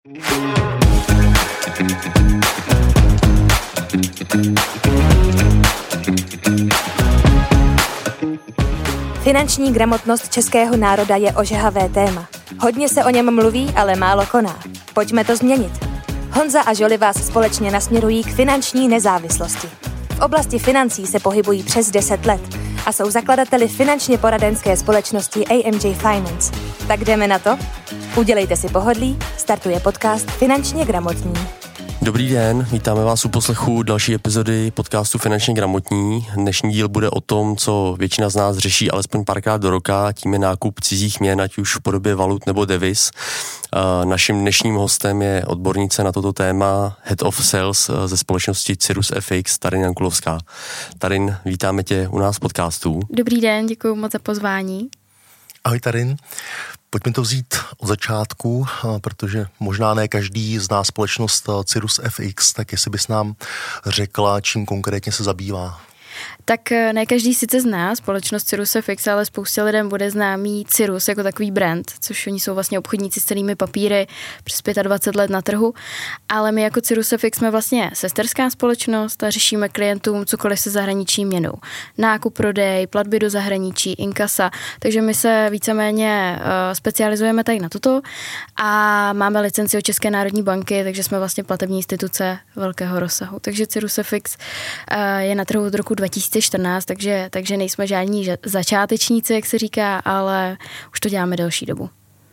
Finanční gramotnost českého národa je ožehavé téma. Hodně se o něm mluví, ale málo koná. Pojďme to změnit. Honza a Žoli vás společně nasměrují k finanční nezávislosti. V oblasti financí se pohybují přes 10 let a jsou zakladateli finančně poradenské společnosti AMJ Finance. Tak jdeme na to? Udělejte si pohodlí, startuje podcast Finančně gramotní. Dobrý den, vítáme vás u poslechu další epizody podcastu Finančně gramotní. Dnešní díl bude o tom, co většina z nás řeší alespoň párkrát do roka, tím je nákup cizích měn, ať už v podobě valut nebo deviz. Naším dnešním hostem je odbornice na toto téma, Head of Sales ze společnosti Cirrus FX, Tarin Jankulovská. Tarin, vítáme tě u nás v podcastu. Dobrý den, děkuji moc za pozvání. Ahoj Tarin. Pojďme to vzít od začátku, protože možná ne každý zná společnost Cirrus FX, tak jestli bys nám řekla, čím konkrétně se zabývá. Tak ne každý sice zná společnost Cirrus FX, ale spoustě lidem bude známý Cirrus jako takový brand, což oni jsou vlastně obchodníci s cennými papíry přes 25 let na trhu, ale my jako Cirrus FX jsme vlastně sesterská společnost a řešíme klientům cokoliv se zahraniční měnou. Nákup, prodej, platby do zahraničí, inkasa, takže my se víceméně specializujeme tady na toto a máme licenci od České národní banky, takže jsme vlastně platební instituce velkého rozsahu. Takže Cirrus FX je na trhu od roku 2014, takže nejsme žádní začátečníci, jak se říká, ale už to děláme delší dobu.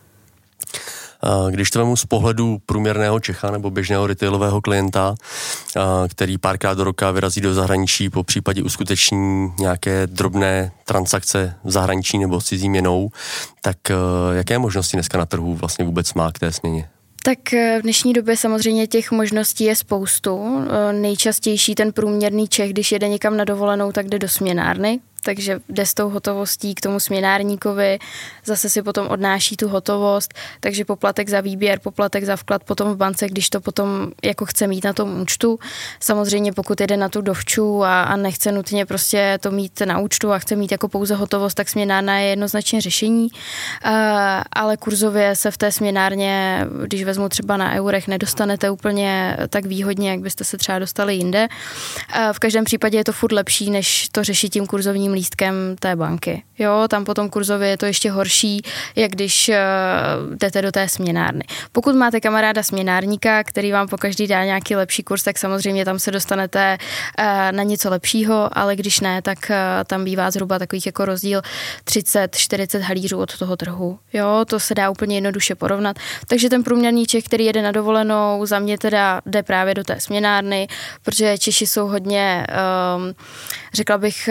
Když to vemu z pohledu průměrného Čecha nebo běžného retailového klienta, který párkrát do roka vyrazí do zahraničí, po případě uskuteční nějaké drobné transakce v zahraničí nebo s cizí měnou, tak jaké možnosti dneska na trhu vlastně vůbec má k té směně? Tak v dnešní době samozřejmě těch možností je spoustu. Nejčastější ten průměrný Čech, když jede někam na dovolenou, tak jde do směnárny. Takže jde s tou hotovostí k tomu směnárníkovi, zase si potom odnáší tu hotovost, takže poplatek za výběr, poplatek za vklad potom v bance, když to potom jako chce mít na tom účtu. Samozřejmě pokud jede na tu dovču a nechce nutně prostě to mít na účtu a chce mít jako pouze hotovost, tak směnárna je jednoznačně řešení, ale kurzově se v té směnárně, když vezmu třeba na eurech, nedostanete úplně tak výhodně, jak byste se třeba dostali jinde. V každém případě je to furt lepší, než to řešit tím kurzovním lístkem té banky. Jo, tam potom kurzově je to ještě horší, jak když jdete do té směnárny. Pokud máte kamaráda směnárníka, který vám pokaždý dá nějaký lepší kurz, tak samozřejmě tam se dostanete na něco lepšího, ale když ne, tak tam bývá zhruba takových jako rozdíl 30-40 halířů od toho trhu. Jo, to se dá úplně jednoduše porovnat. Takže ten průměrný Čech, který jede na dovolenou, za mě teda jde právě do té směnárny, protože Češi jsou hodně, řekla bych,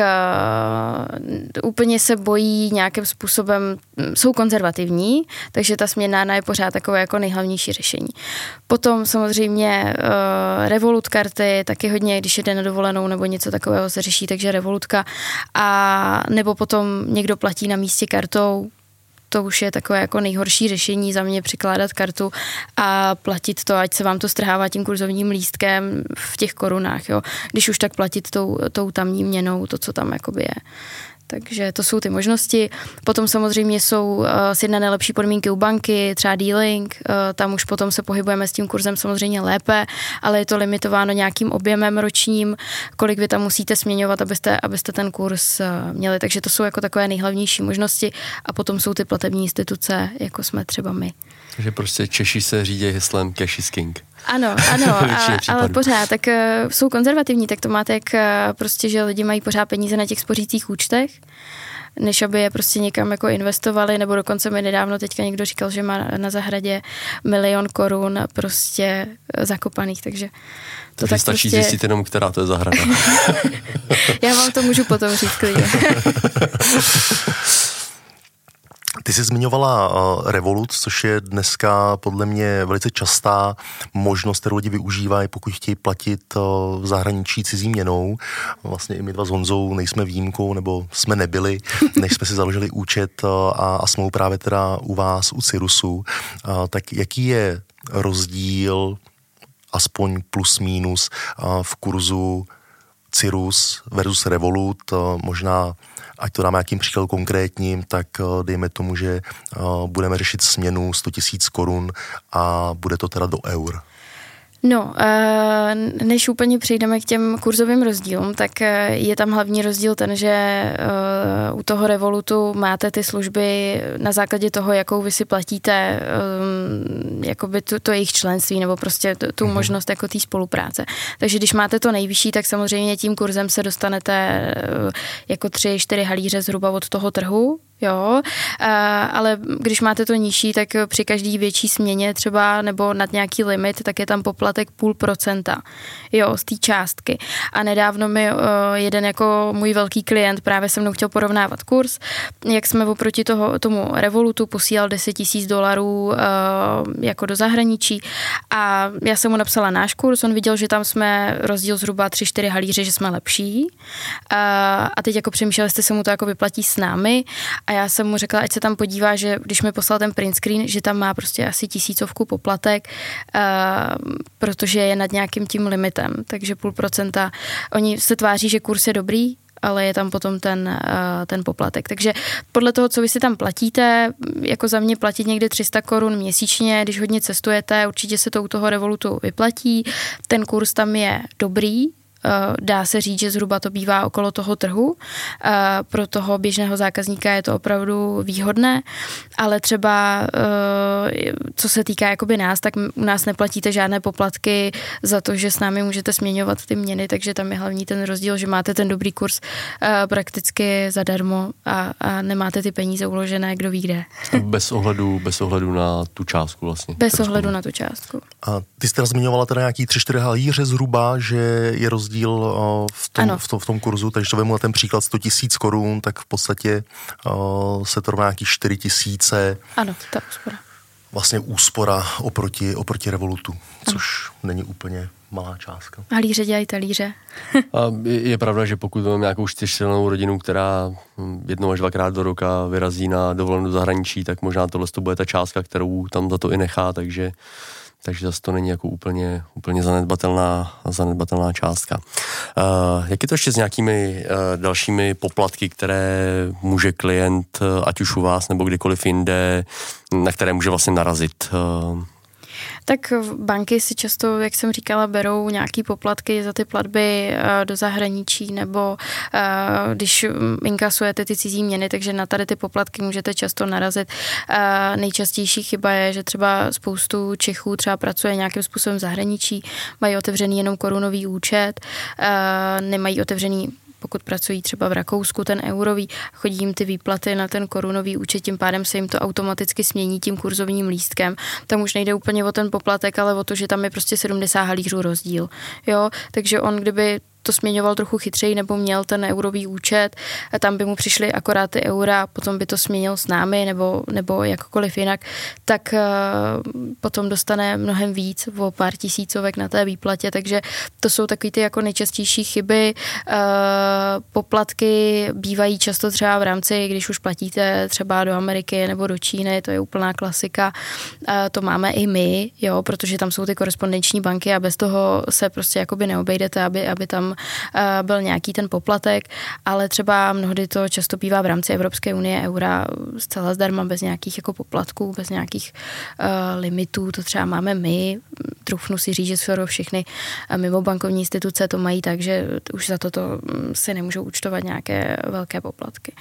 úplně se bojí nějakým způsobem, jsou konzervativní, takže ta směnárna je pořád takové jako nejhlavnější řešení. Potom samozřejmě Revolut karty, taky hodně, když jde na dovolenou nebo něco takového se řeší, takže Revolutka a nebo potom někdo platí na místě kartou. To už je takové jako nejhorší řešení za mě, přikládat kartu a platit to, ať se vám to strhává tím kurzovním lístkem v těch korunách, jo. Když už tak platit tou tamní měnou, to, co tam jakoby je. Takže to jsou ty možnosti. Potom samozřejmě jsou sjednané lepší podmínky u banky, třeba dealing, tam už potom se pohybujeme s tím kurzem samozřejmě lépe, ale je to limitováno nějakým objemem ročním, kolik vy tam musíte směňovat, abyste ten kurz měli. Takže to jsou jako takové nejhlavnější možnosti a potom jsou ty platební instituce, jako jsme třeba my. Takže prostě Češi se řídí heslem cash is king. Ano, ale pořád, tak jsou konzervativní, tak to máte jak prostě, že lidi mají pořád peníze na těch spořících účtech, než aby je prostě někam jako investovali, nebo dokonce mi nedávno teďka někdo říkal, že má na zahradě 1 000 000 korun prostě zakopaných, takže to tak stačí prostě... zjistit jenom, která to je zahrada. Já vám to můžu potom říct klidně. Ty jsi zmiňovala Revolut, což je dneska podle mě velice častá možnost, kterou lidi využívají, pokud chtějí platit v zahraničí cizí měnou. Vlastně i my dva s Honzou nejsme výjimkou, nebo jsme nebyli, než jsme si založili účet a jsme právě teda u vás, u Cirrusu. Tak jaký je rozdíl, aspoň plus minus, v kurzu Cirrus versus Revolut, možná ať to dáme nějakým příklad konkrétním, tak dejme tomu, že budeme řešit směnu 100 000 korun a bude to teda do eur. No, než úplně přejdeme k těm kurzovým rozdílům, tak je tam hlavní rozdíl ten, že u toho Revolutu máte ty služby na základě toho, jakou vy si platíte jakoby to jejich členství nebo prostě tu možnost jako té spolupráce. Takže když máte to nejvyšší, tak samozřejmě tím kurzem se dostanete jako 3-4 halíře zhruba od toho trhu, jo, ale když máte to nižší, tak při každý větší směně třeba nebo nad nějaký limit, tak je tam poplatek 0,5%, jo, z té částky. A nedávno mi jeden jako můj velký klient právě se mnou chtěl porovnávat kurz, jak jsme oproti tomu Revolutu posílal $10,000 jako do zahraničí a já jsem mu napsala náš kurz, on viděl, že tam jsme rozdíl zhruba 3-4 halíře, že jsme lepší a teď jako přemýšlel, jestli se mu to jako vyplatí s námi. A já jsem mu řekla, ať se tam podívá, že když mi poslal ten print screen, že tam má prostě asi 1000 poplatek, protože je nad nějakým tím limitem, takže 0,5%. Oni se tváří, že kurz je dobrý, ale je tam potom ten poplatek. Takže podle toho, co vy si tam platíte, jako za mě platit někde 300 korun měsíčně, když hodně cestujete, určitě se to u toho Revolutu vyplatí. Ten kurz tam je dobrý, dá se říct, že zhruba to bývá okolo toho trhu. Pro toho běžného zákazníka je to opravdu výhodné, ale třeba co se týká jakoby nás, tak u nás neplatíte žádné poplatky za to, že s námi můžete směňovat ty měny, takže tam je hlavní ten rozdíl, že máte ten dobrý kurz prakticky zadarmo a nemáte ty peníze uložené, kdo ví kde. Bez ohledu na tu částku vlastně. Bez ohledu na tu částku. A ty jste zmiňovala teda nějaký 3-4 halíře zhruba, že je rozdíl v tom kurzu, takže to vemu na ten příklad 100 000 korun, tak v podstatě se to rovná nějaký 4 000. Ano, ta úspora. Vlastně úspora oproti Revolutu, což není úplně malá částka. Halíře dělají talíře. A je pravda, že pokud máme nějakou 4člennou rodinu, která 1 až 2krát do roka vyrazí na dovolenou do zahraničí, tak možná tohle to bude ta částka, kterou tam za to i nechá, takže zase to není jako úplně zanedbatelná částka. Jak je to ještě s nějakými dalšími poplatky, které může klient, ať už u vás nebo kdykoliv jinde, na které může vlastně narazit? Tak banky si často, jak jsem říkala, berou nějaký poplatky za ty platby do zahraničí nebo když inkasujete ty cizí měny, takže na tady ty poplatky můžete často narazit. Nejčastější chyba je, že třeba spoustu Čechů třeba pracuje nějakým způsobem v zahraničí, mají otevřený jenom korunový účet, nemají otevřený, pokud pracují třeba v Rakousku, ten eurový, chodí jim ty výplaty na ten korunový účet, tím pádem se jim to automaticky smění tím kurzovním lístkem. Tam už nejde úplně o ten poplatek, ale o to, že tam je prostě 70 halířů rozdíl. Jo? Takže on, kdyby to směňoval trochu chytřeji nebo měl ten eurový účet, a tam by mu přišly akorát ty eura, potom by to směnil s námi nebo jakkoliv jinak, tak potom dostane mnohem víc, o pár tisícovek na té výplatě, takže to jsou takový ty jako nejčastější chyby. Poplatky bývají často třeba v rámci, když už platíte třeba do Ameriky nebo do Číny, to je úplná klasika. To máme i my, jo, protože tam jsou ty korespondenční banky a bez toho se prostě jakoby neobejdete, aby tam byl nějaký ten poplatek, ale třeba mnohdy to často bývá v rámci Evropské unie eura zcela zdarma, bez nějakých jako poplatků, bez nějakých limitů, to třeba máme my, troufnu si říct, že skoro všechny mimo bankovní instituce to mají tak, že už za toto si nemůžou účtovat nějaké velké poplatky.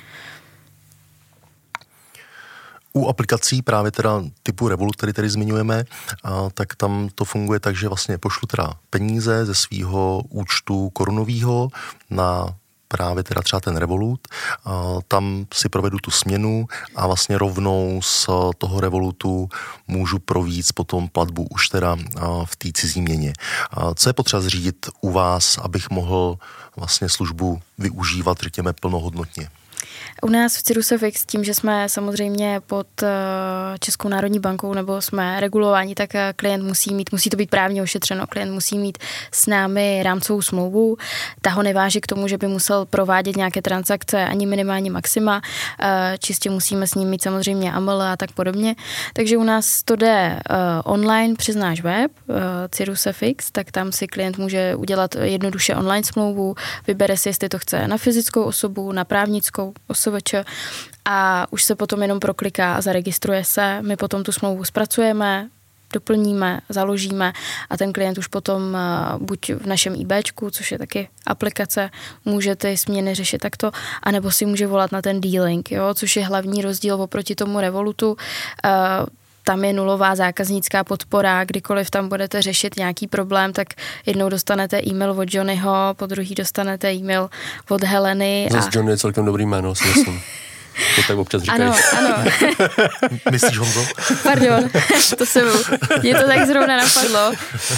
U aplikací právě teda typu Revolut, který tady zmiňujeme, tak tam to funguje tak, že vlastně pošlu teda peníze ze svého účtu korunového na právě teda třeba ten Revolut, tam si provedu tu směnu a vlastně rovnou z toho Revolutu můžu provést potom platbu už teda v té cizí měně. Co je potřeba zřídit u vás, abych mohl vlastně službu využívat, řekněme, plnohodnotně? U nás v Cirrusefix, tím, že jsme samozřejmě pod Českou národní bankou nebo jsme regulováni, tak klient musí to být právně ošetřeno. Klient musí mít s námi rámcovou smlouvu. Ta ho neváže k tomu, že by musel provádět nějaké transakce ani minimální maxima. Čistě musíme s ním mít samozřejmě AML a tak podobně. Takže u nás to jde online přes náš web Cirrusefix, tak tam si klient může udělat jednoduše online smlouvu, vybere si, jestli to chce na fyzickou osobu, na právnickou OSVČ, a už se potom jenom prokliká a zaregistruje se. My potom tu smlouvu zpracujeme, doplníme, založíme a ten klient už potom buď v našem IBčku, což je taky aplikace, může ty směny řešit takto, anebo si může volat na ten dealing, jo, což je hlavní rozdíl oproti tomu Revolutu. Tam je nulová zákaznická podpora, kdykoliv tam budete řešit nějaký problém, tak jednou dostanete e-mail od Johnnyho, po druhý dostanete e-mail od Heleny. Zase Johnny je celkem dobrý jméno, si myslím. To tak občas říkají. Ano. Myslíš, Honzo? Pardon, mě to tak zrovna napadlo.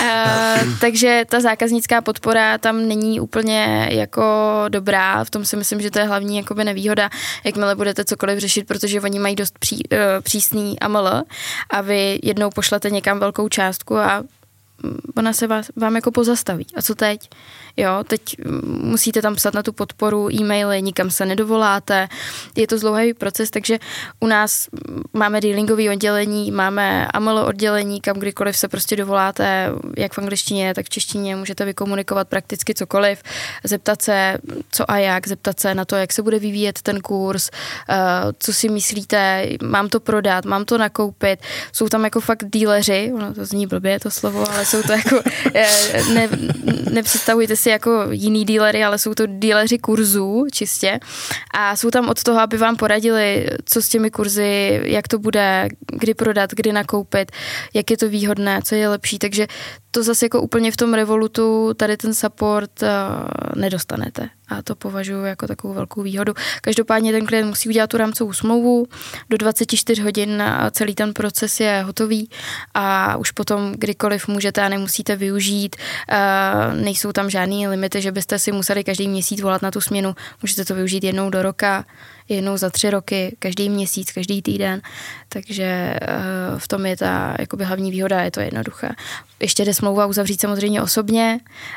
Takže ta zákaznická podpora tam není úplně jako dobrá, v tom si myslím, že to je hlavní jakoby nevýhoda, jakmile budete cokoliv řešit, protože oni mají dost přísný AML a vy jednou pošlete někam velkou částku a ona se vám jako pozastaví. A co teď? Jo, teď musíte tam psat na tu podporu e-maily, nikam se nedovoláte. Je to zdlouhavý proces, takže u nás máme dealingové oddělení, máme AML oddělení, kam kdykoliv se prostě dovoláte, jak v angličtině, tak v češtině, můžete vykomunikovat prakticky cokoliv, zeptat se co a jak, zeptat se na to, jak se bude vyvíjet ten kurz, co si myslíte, mám to prodat, mám to nakoupit. Jsou tam jako fakt dealeři, ono to zní blbě to slovo, ale jsou to jako, nepředstavujte si jako jiný dealery, ale jsou to dealeři kurzů čistě a jsou tam od toho, aby vám poradili, co s těmi kurzy, jak to bude, kdy prodat, kdy nakoupit, jak je to výhodné, co je lepší, takže to zase jako úplně v tom Revolutu tady ten support nedostanete a to považuji jako takovou velkou výhodu. Každopádně ten klient musí udělat tu rámcovou smlouvu, do 24 hodin celý ten proces je hotový a už potom kdykoliv můžete a nemusíte využít, nejsou tam žádný limity, že byste si museli každý měsíc volat na tu směnu, můžete to využít jednou do roka, jednou za 3 roky, každý měsíc, každý týden, takže v tom je ta jakoby hlavní výhoda, je to jednoduché. Ještě jde smlouva uzavřít samozřejmě osobně,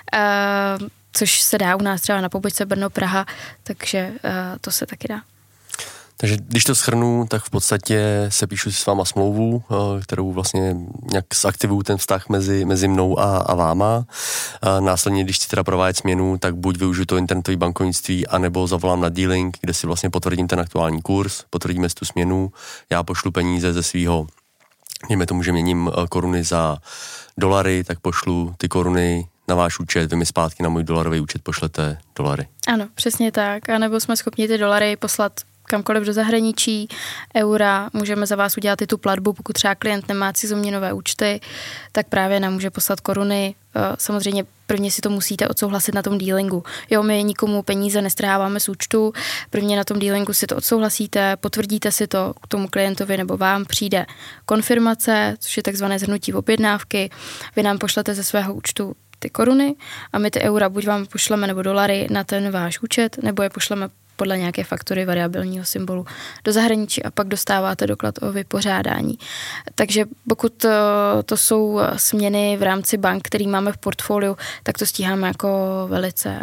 což se dá u nás třeba na pobočce Brno-Praha, takže to se taky dá. Takže když to shrnu, tak v podstatě se píšu si s váma smlouvu, kterou vlastně nějak zaktivuju ten vztah mezi mnou a váma. Následně, když chci teda provádět směnu, tak buď využiju to internetové bankovnictví, anebo zavolám na dealing, kde si vlastně potvrdím ten aktuální kurz, potvrdíme si tu směnu, já pošlu peníze ze svýho, dejme tomu, že měním koruny za dolary, tak pošlu ty koruny na váš účet, vy mi zpátky na můj dolarový účet pošlete dolary. Ano, přesně tak. A nebo jsme schopni ty dolary poslat kamkoliv do zahraničí, eura, můžeme za vás udělat i tu platbu, pokud třeba klient nemá cizoměnové účty, tak právě nám může poslat koruny. Samozřejmě prvně si to musíte odsouhlasit na tom dealingu. Jo, my nikomu peníze nestrháváme z účtu, prvně na tom dealingu si to odsouhlasíte, potvrdíte si to, k tomu klientovi nebo vám přijde konfirmace, což je takzvané shrnutí objednávky, vy nám pošlete ze svého účtu ty koruny a my ty eura buď vám pošleme nebo dolary na ten váš účet, nebo je pošleme podle nějaké faktory variabilního symbolu do zahraničí a pak dostáváte doklad o vypořádání. Takže pokud to jsou směny v rámci bank, který máme v portfoliu, tak to stíháme jako velice.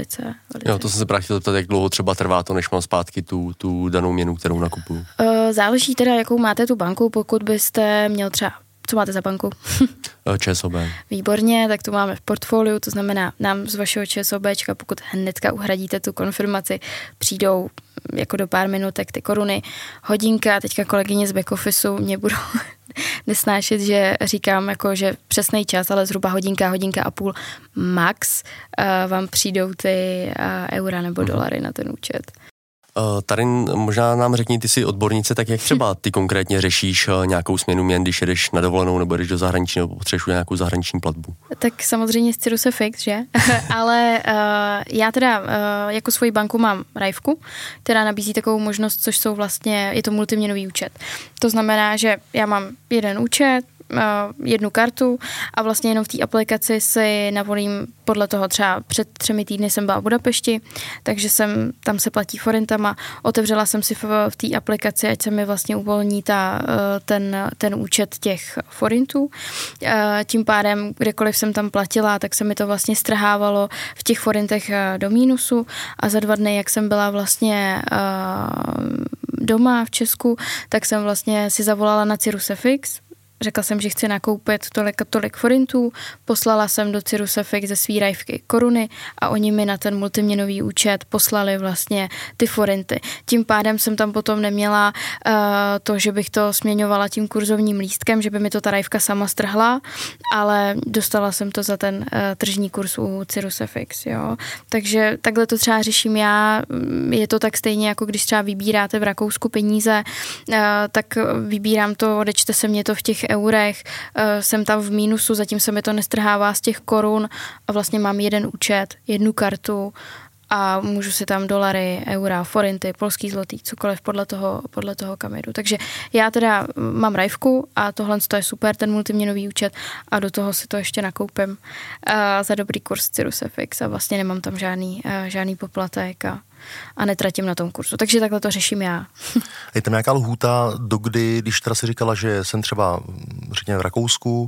Jo, to jsem se právě chtěl zeptat, jak dlouho třeba trvá to, než mám zpátky tu danou měnu, kterou nakupuju. Záleží teda, jakou máte tu banku, pokud byste měl třeba. Co máte za banku? ČSOB. Výborně, tak to máme v portfoliu, to znamená, nám z vašeho ČSOBčka, pokud hnedka uhradíte tu konfirmaci, přijdou jako do pár minutek ty koruny. Hodinka, teďka kolegyně z back officeu mě budou nesnášet, že říkám jako, že přesný čas, ale zhruba hodinka a půl max vám přijdou ty eura nebo dolary na ten účet. Tarin, možná nám řekni, ty jsi odbornice, tak jak třeba ty konkrétně řešíš nějakou směnu měn, když jedeš na dovolenou nebo jdeš do zahraničí nebo potřebuješ nějakou zahraniční platbu? Tak samozřejmě z Cirruse fix, že? Ale já teda jako svoji banku mám Rajvku, která nabízí takovou možnost, což jsou vlastně, je to multiměnový účet. To znamená, že já mám jeden účet, jednu kartu a vlastně jenom v té aplikaci si navolím podle toho, třeba před 3 týdny jsem byla v Budapešti, takže tam se platí forintama, otevřela jsem si v té aplikaci, ať se mi vlastně uvolní ten účet těch forintů. Tím pádem, kdekoliv jsem tam platila, tak se mi to vlastně strhávalo v těch forintech do mínusu a za 2 dny, jak jsem byla vlastně doma v Česku, tak jsem vlastně si zavolala na Cirruse Fix, řekla jsem, že chci nakoupit tolik forintů, poslala jsem do Cirrusfix ze svý rajvky koruny a oni mi na ten multiměnový účet poslali vlastně ty forinty. Tím pádem jsem tam potom neměla to, že bych to směňovala tím kurzovním lístkem, že by mi to ta rajvka sama strhla, ale dostala jsem to za ten tržní kurz u Cirrusfix, jo. Takže takhle to třeba řeším já, je to tak stejně, jako když třeba vybíráte v Rakousku peníze, tak vybírám to, odečte se mě to v těch eurech, jsem tam v mínusu, zatím se mi to nestrhává z těch korun a vlastně mám jeden účet, jednu kartu a můžu si tam dolary, eura, forinty, polský zlotý, cokoliv podle toho kam jedu. Takže já teda mám rajvku a tohle je super, ten multiměnový účet a do toho si to ještě nakoupím za dobrý kurz Cirrusfix a vlastně nemám tam žádný poplatek a netratím na tom kurzu. Takže takhle to řeším já. Je tam nějaká lhůta, dokdy, když teda si říkala, že jsem třeba, řekněme, v Rakousku,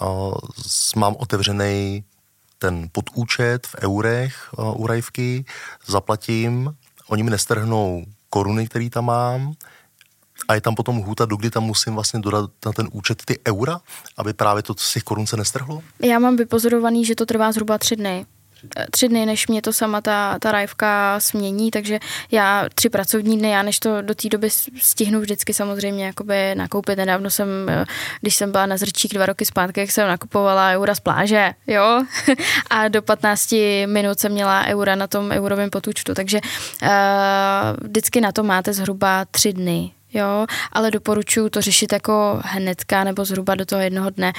mám otevřený ten podúčet v eurech u rajvky, zaplatím, oni mi nestrhnou koruny, který tam mám, a je tam potom lhůta, dokdy tam musím vlastně dodat na ten účet ty eura, aby právě to z těch korun se nestrhlo? Já mám vypozorovaný, že to trvá zhruba 3 dny. 3 dny, než mě to sama ta rajvka smění, takže já 3 pracovní dny, já než to do té doby stihnu vždycky samozřejmě jakoby nakoupit. Nedávno jsem, když jsem byla na Zrčík 2 roky zpátky, jak jsem nakupovala eura z pláže, jo, a do 15 minut jsem měla eura na tom eurovém podúčtu, takže vždycky na to máte zhruba 3 dny. Jo, ale doporučuji to řešit jako hnedka nebo zhruba do toho jednoho dne,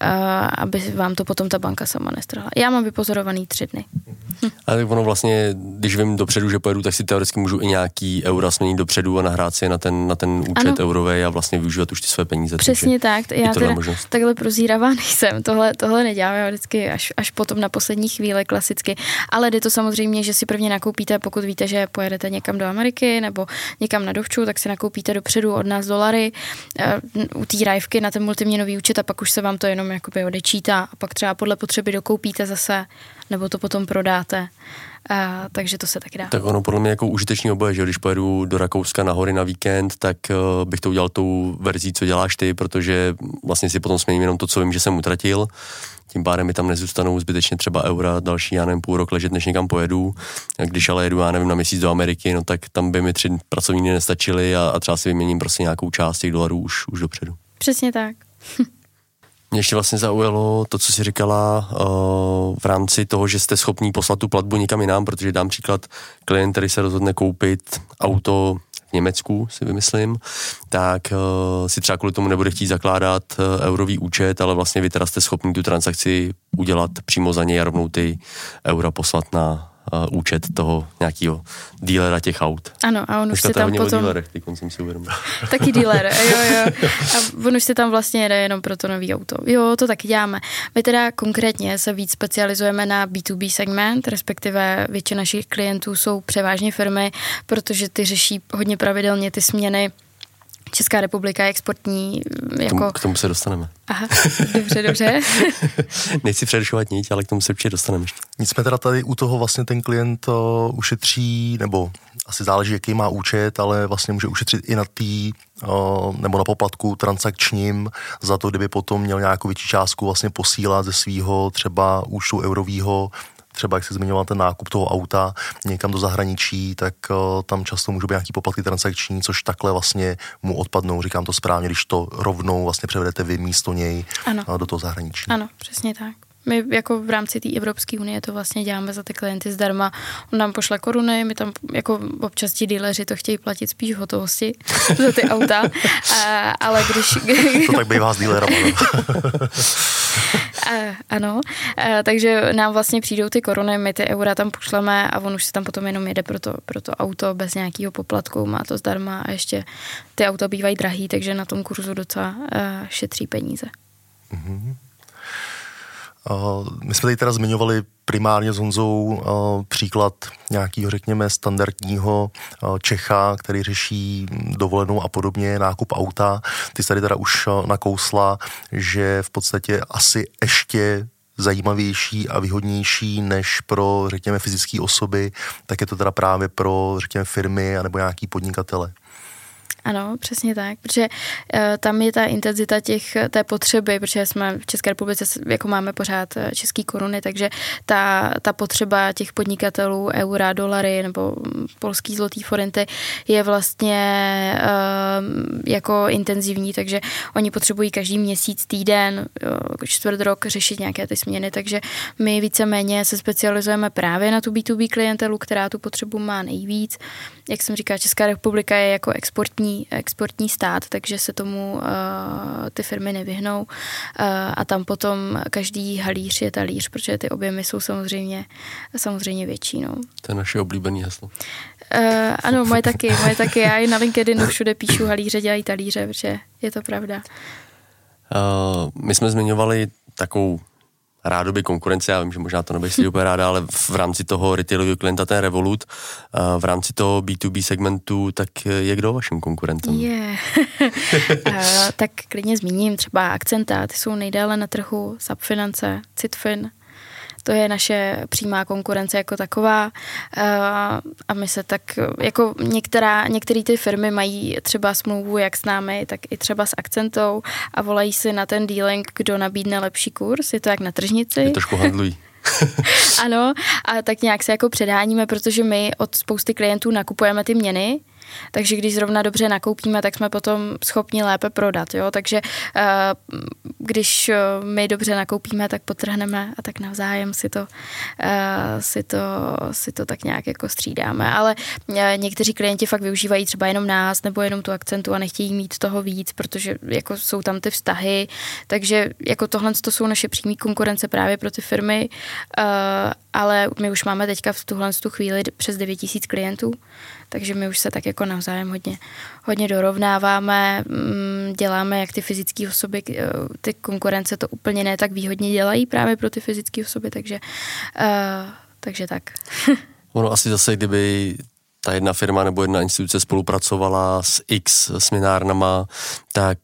aby vám to potom ta banka sama nestrhla. Já mám vypozorovaný 3 dny. Ale ono vlastně, když vím dopředu, že pojedu, tak si teoreticky můžu i nějaký eura směnit dopředu a nahrát si je na ten účet eurový a vlastně využívat už ty své peníze. Přesně tak. Já teda takhle prozíravá nejsem. Tohle nedělám, já vždycky až potom na poslední chvíli klasicky. Ale jde to samozřejmě, že si prvně nakoupíte, pokud víte, že pojedete někam do Ameriky nebo někam na dovču, tak si nakoupíte dopředu od nás dolary u té rajvky na ten multiměnový účet a pak už se vám to jenom jakoby odečítá a pak třeba podle potřeby dokoupíte zase nebo to potom prodáte. Takže to se taky dá. Tak ono podle mě jako užitečný oboje, že když pojedu do Rakouska na hory na víkend, tak bych to udělal tou verzí, co děláš ty, protože vlastně si potom směním jenom to, co vím, že jsem utratil. Tím pádem mi tam nezůstanou zbytečně třeba eura, další, já nevím, půl rok ležet, než někam pojedu. Když ale jedu, já nevím, na měsíc do Ameriky, no tak tam by mi 3 pracovní dny nestačily a třeba si vyměním prostě nějakou část těch dolarů už dopředu. Přesně tak. Mě ještě vlastně zaujalo to, co jsi říkala v rámci toho, že jste schopní poslat tu platbu někam jinam, protože dám příklad, klient, který se rozhodne koupit auto v Německu, si vymyslím, tak si třeba kvůli tomu nebude chtít zakládat eurový účet, ale vlastně vy teda jste schopní tu transakci udělat přímo za něj a rovnou ty eura poslat na účet toho nějakého dílera těch aut. Ano, a on už si tam potom... dílerech, ty koncem si uvědomil. Taky díler, jo. A on už si tam vlastně jede jenom pro to nový auto. Jo, to taky děláme. My teda konkrétně se víc specializujeme na B2B segment, respektive většina našich klientů jsou převážně firmy, protože ty řeší hodně pravidelně ty směny. Česká republika je exportní. Jako... K tomu se dostaneme. Aha, dobře. Nechci přerušovat nic, ale k tomu se určitě dostaneme ještě. Nicméně teda tady u toho vlastně ten klient ušetří, nebo asi záleží, jaký má účet, ale vlastně může ušetřit i na nebo na poplatku transakčním za to, kdyby potom měl nějakou větší částku vlastně posílat ze svýho třeba účtu eurovýho, třeba jak se zmiňoval ten nákup toho auta někam do zahraničí, tak tam často můžou být nějaký poplatky transakční, což takhle vlastně mu odpadnou, říkám to správně, když to rovnou vlastně převedete vy místo něj do toho zahraničí. Ano, přesně tak. My jako v rámci té Evropské unie to vlastně děláme za ty klienty zdarma. On nám pošle koruny, my tam jako občas ti dealeři to chtějí platit spíš v hotovosti za ty auta, ale když... To tak bývá s dealerama. Ano, takže nám vlastně přijdou ty koruny, my ty eura tam pošleme a on už se tam potom jenom jede pro to auto bez nějakého poplatku, má to zdarma a ještě ty auta bývají drahý, takže na tom kurzu docela šetří peníze. Mm-hmm. My jsme tady teda zmiňovali primárně s Honzou příklad nějakého, řekněme, standardního Čecha, který řeší dovolenou a podobně, nákup auta. Ty jsi tady teda už nakousla, že v podstatě asi ještě zajímavější a výhodnější než pro, řekněme, fyzické osoby, tak je to teda právě pro, řekněme, firmy anebo nějaký podnikatele. Ano, přesně tak, protože tam je ta intenzita té potřeby, protože jsme v České republice, jako máme pořád český koruny, takže ta potřeba těch podnikatelů eura, dolary nebo polský zlotý forinty je vlastně jako intenzivní, takže oni potřebují každý měsíc, týden, čtvrt rok řešit nějaké ty směny, takže my víceméně se specializujeme právě na tu B2B klientelu, která tu potřebu má nejvíc. Jak jsem říkala, Česká republika je jako exportní stát, takže se tomu ty firmy nevyhnou a tam potom každý halíř je talíř, protože ty objemy jsou samozřejmě větší. No. To je naše oblíbené heslo. Ano, moje taky. Já i na LinkedInu všude píšu halíře dělají talíře, protože je to pravda. My jsme zmiňovali takovou rádoby konkurence, já vím, že možná to nebudeš úplně ráda, ale v rámci toho retailového klienta ten Revolut, v rámci toho B2B segmentu, tak je kdo vaším konkurentem? Tak klidně zmíním třeba Akcenta, ty jsou nejdéle na trhu, Subfinance, Citfin, to je naše přímá konkurence jako taková a my se tak, jako některé ty firmy mají třeba smlouvu jak s námi, tak i třeba s Akcentou a volají si na ten dealing, kdo nabídne lepší kurz, je to jak na tržnici. Je trošku handlují. Ano, a tak nějak se jako předháníme, protože my od spousty klientů nakupujeme ty měny, takže když zrovna dobře nakoupíme, tak jsme potom schopni lépe prodat, jo, takže když my dobře nakoupíme, tak potrhneme a tak navzájem si to tak nějak jako střídáme, ale někteří klienti fakt využívají třeba jenom nás nebo jenom tu Akcentu a nechtějí mít toho víc, protože jako jsou tam ty vztahy, takže jako tohle to jsou naše přímé konkurence právě pro ty firmy, ale my už máme teďka v tuhle chvíli přes 9 000 klientů, takže my už se tak jako navzájem hodně dorovnáváme, děláme jak ty fyzické osoby, ty konkurence to úplně ne tak výhodně dělají právě pro ty fyzické osoby, takže tak. Ono asi zase, kdyby ta jedna firma nebo jedna instituce spolupracovala s X směnárnama, tak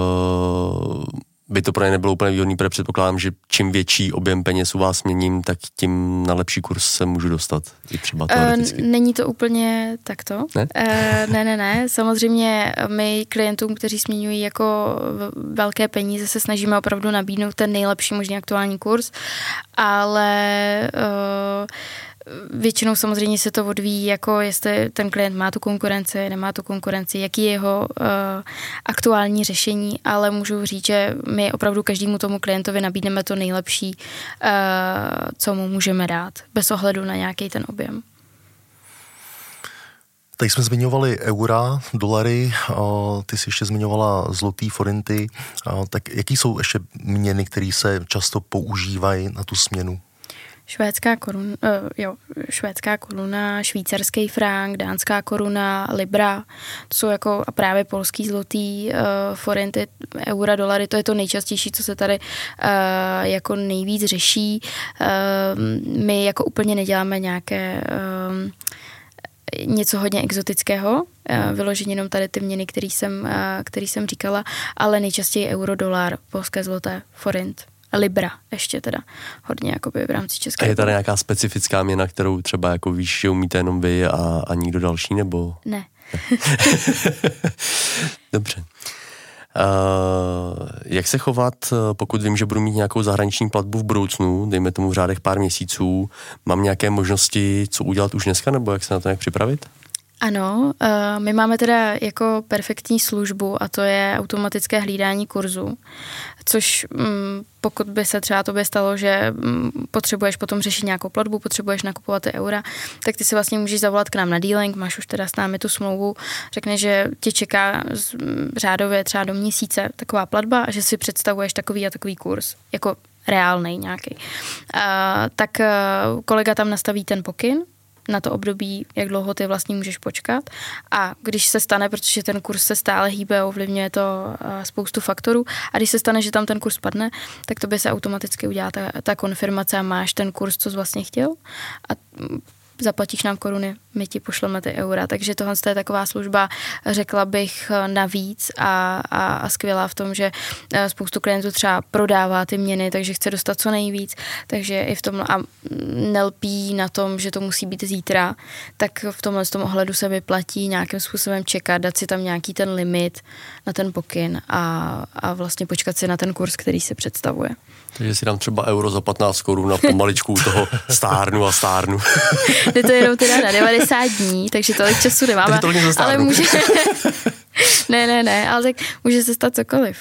by to pro ně nebylo úplně výhodný, protože předpokládám, že čím větší objem peněz u vás měním, tak tím na lepší kurz se můžu dostat. I třeba teoreticky. Není to úplně takto. Ne? Ne. Samozřejmě my klientům, kteří směňují jako velké peníze, se snažíme opravdu nabídnout ten nejlepší možný aktuální kurz, ale většinou samozřejmě se to odvíjí, jako jestli ten klient má tu konkurenci, nemá tu konkurenci, jaký je jeho aktuální řešení, ale můžu říct, že my opravdu každému tomu klientovi nabídneme to nejlepší, co mu můžeme dát, bez ohledu na nějaký ten objem. Tady jsme zmiňovali eura, dolary, ty jsi ještě zmiňovala zlotý, forinty, tak jaký jsou ještě měny, které se často používají na tu směnu? Švédská koruna, švýcarský frank, dánská koruna, libra, to jsou jako a právě polský zlotý, forinty, eura, dolary, to je to nejčastější, co se tady jako nejvíc řeší. My jako úplně neděláme nějaké něco hodně exotického, vyloženě jenom tady ty měny, který jsem říkala, ale nejčastěji euro, dolar, polské zloté, forint. Libra ještě teda hodně jakoby v rámci České. A je tady nějaká specifická měna, kterou třeba jako víš, že umíte jenom vy a nikdo další, nebo? Ne. Dobře. Jak se chovat, pokud vím, že budu mít nějakou zahraniční platbu v budoucnu, dejme tomu v řádech pár měsíců, mám nějaké možnosti, co udělat už dneska, nebo jak se na to nějak připravit? Ano, my máme teda jako perfektní službu a to je automatické hlídání kurzu, což pokud by se třeba tobě stalo, že potřebuješ potom řešit nějakou platbu, potřebuješ nakupovat ty eura, tak ty si vlastně můžeš zavolat k nám na dealing, máš už teda s námi tu smlouvu, řekne, že tě čeká řádově třeba do měsíce taková platba a že si představuješ takový a takový kurz, jako reálnej nějaký. Tak kolega tam nastaví ten pokyn, na to období, jak dlouho ty vlastně můžeš počkat. A když se stane, protože ten kurz se stále hýbe, ovlivňuje to spoustu faktorů, a když se stane, že tam ten kurz padne, tak to by se automaticky udělá ta konfirmace a máš ten kurz, co jsi vlastně chtěl a zaplatíš nám koruny, my ti pošleme ty eura. Takže tohle je taková služba, řekla bych, navíc a skvělá v tom, že spoustu klientů třeba prodává ty měny, takže chce dostat co nejvíc, takže i v tom a nelpí na tom, že to musí být zítra, tak v tomhle ohledu se vyplatí nějakým způsobem čekat, dát si tam nějaký ten limit na ten pokyn a vlastně počkat si na ten kurz, který se představuje. Takže si dám třeba euro za 15 korun a pomaličku toho stárnu. Je to jenom teda na 90 dní, takže tolik času nemáme. Ale může... ne, ale tak může se stát cokoliv.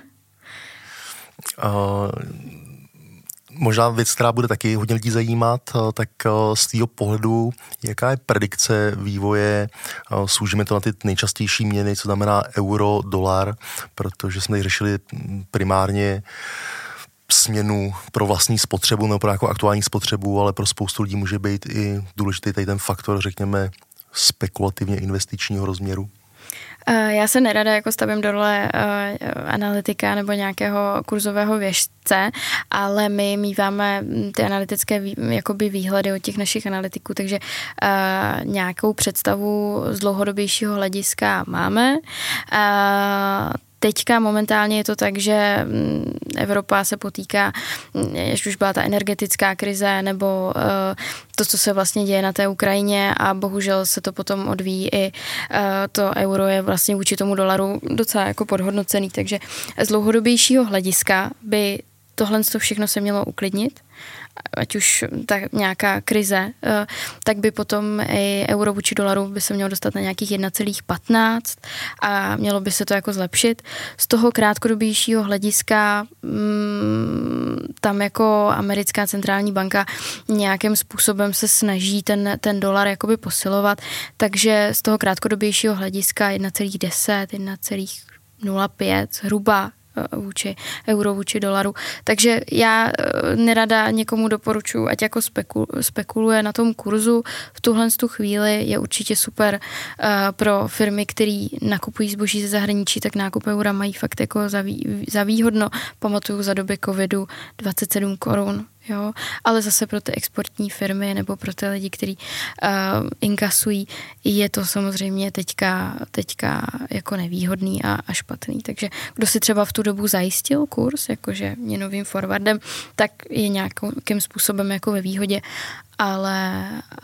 Možná věc, která bude taky hodně lidí zajímat, tak z tvýho pohledu, jaká je predikce vývoje, služíme to na ty nejčastější měny, co znamená euro, dolar, protože jsme tady řešili primárně směnu pro vlastní spotřebu nebo pro nějakou aktuální spotřebu, ale pro spoustu lidí může být i důležitý tady ten faktor, řekněme, spekulativně investičního rozměru. Já se nerada jako stavím do role analytika nebo nějakého kurzového věštce, ale my míváme ty analytické jakoby výhledy od těch našich analytiků, takže nějakou představu z dlouhodobějšího hlediska máme. Teďka momentálně je to tak, že Evropa se potýká, až už byla ta energetická krize nebo to, co se vlastně děje na té Ukrajině a bohužel se to potom odvíjí i to euro je vlastně vůči tomu dolaru docela jako podhodnocený, takže z dlouhodobějšího hlediska by tohle všechno se mělo uklidnit, ať už tak nějaká krize, tak by potom i euro vůči dolaru by se mělo dostat na nějakých 1,15 a mělo by se to jako zlepšit. Z toho krátkodobějšího hlediska tam jako americká centrální banka nějakým způsobem se snaží ten dolar jakoby posilovat, takže z toho krátkodobějšího hlediska 1,10, 1,05 zhruba vůči euro, vůči dolaru. Takže já nerada někomu doporučuji, ať jako spekuluje na tom kurzu. V tuhle chvíli je určitě super pro firmy, které nakupují zboží ze zahraničí, tak nákup eura mají fakt jako za výhodno. Pamatuju za doby covidu 27 korun. Jo, ale zase pro ty exportní firmy nebo pro ty lidi, kteří inkasují, je to samozřejmě teďka jako nevýhodný a špatný. Takže kdo si třeba v tu dobu zajistil kurz, jakože měnovým forwardem, tak je nějakým způsobem jako ve výhodě, ale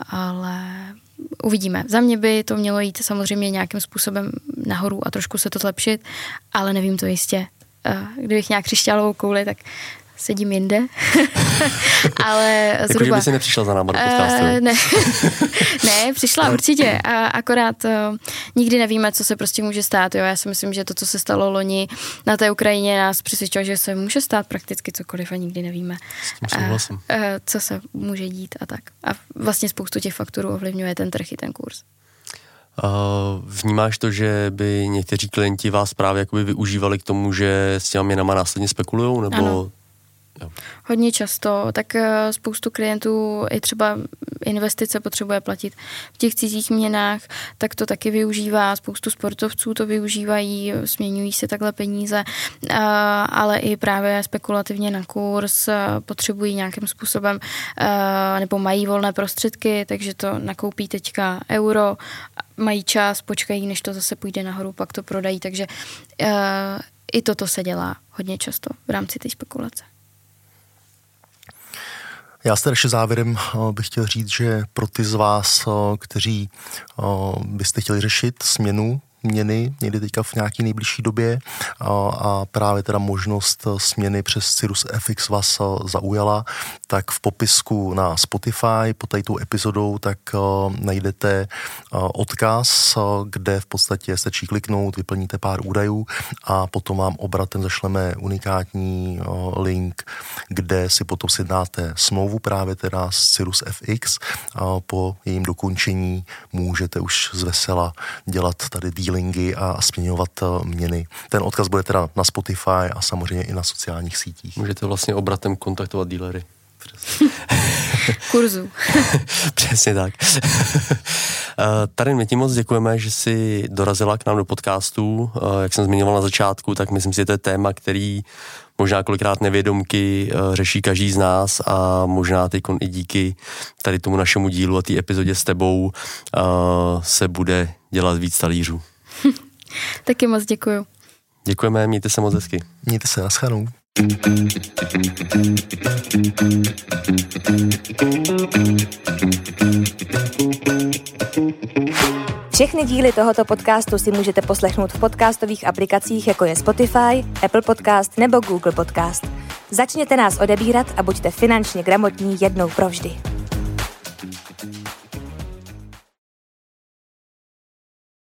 uvidíme. Za mě by to mělo jít samozřejmě nějakým způsobem nahoru a trošku se to zlepšit, ale nevím to jistě. Kdybych nějak křišťálovou kouli, tak sedím jinde, ale zhruba... Jakože by si nepřišla za náma do podcastu. Ne, přišla určitě, akorát nikdy nevíme, co se prostě může stát. Jo? Já si myslím, že to, co se stalo loni na té Ukrajině, nás přesvědčilo, že se může stát prakticky cokoliv a nikdy nevíme, co se může dít a tak. A vlastně spoustu těch faktorů ovlivňuje ten trh i ten kurz. Vnímáš to, že by někteří klienti vás právě jakoby využívali k tomu, že s těma měnama následně spekulujou, nebo... Ano. Jo. Hodně často, tak spoustu klientů i třeba investice potřebuje platit v těch cizích měnách, tak to taky využívá, spoustu sportovců to využívají, směňují se takhle peníze, ale i právě spekulativně na kurz potřebují nějakým způsobem nebo mají volné prostředky, takže to nakoupí teďka euro, mají čas, počkají, než to zase půjde nahoru, pak to prodají, takže i toto se dělá hodně často v rámci té spekulace. Já se ještě závěrem bych chtěl říct, že pro ty z vás, kteří byste chtěli řešit směnu měny někdy teďka v nějaký nejbližší době a právě teda možnost směny přes Cirrus FX vás zaujala, tak v popisku na Spotify pod tou epizodou tak najdete odkaz, kde v podstatě stačí kliknout, vyplníte pár údajů a potom vám obratem zašleme unikátní link, kde si potom sjednáte smlouvu právě teda s Cirrus FX. Po jejím dokončení můžete už zvesela dělat tady dealingy a směňovat měny. Ten odkaz bude teda na Spotify a samozřejmě i na sociálních sítích. Můžete vlastně obratem kontaktovat dealery. Kurzu. Přesně tak. Tady my ti moc děkujeme, že jsi dorazila k nám do podcastu. Jak jsem zmiňoval na začátku, tak myslím si, že to je téma, který možná kolikrát nevědomky řeší každý z nás a možná teď i díky tady tomu našemu dílu a té epizodě s tebou se bude dělat víc talířů. Taky moc děkuju. Děkujeme, mějte se moc hezky. Mějte se, naschledanou. Všechny díly tohoto podcastu si můžete poslechnout v podcastových aplikacích, jako je Spotify, Apple Podcast nebo Google Podcast. Začněte nás odebírat a buďte finančně gramotní jednou provždy.